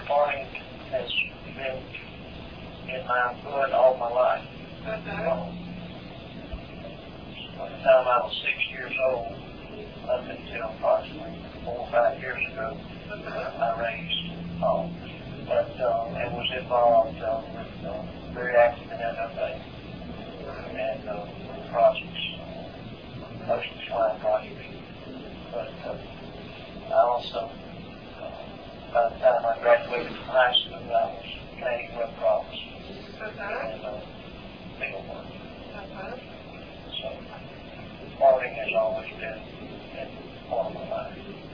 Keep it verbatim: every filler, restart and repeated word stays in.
farming has been in my blood all my life. Uh-huh. Um, By the time I was six years old, up until approximately four or five years ago, Uh-huh. I raised hogs. But um, it was involved uh, with uh, very active in F F A and uh, with the project.